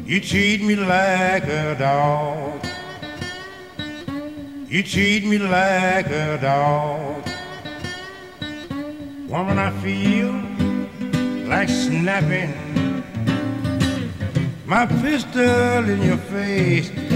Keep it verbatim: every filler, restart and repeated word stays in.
You treat me like a dog. You treat me like a dog. Woman, I feel like snapping my pistol in your face.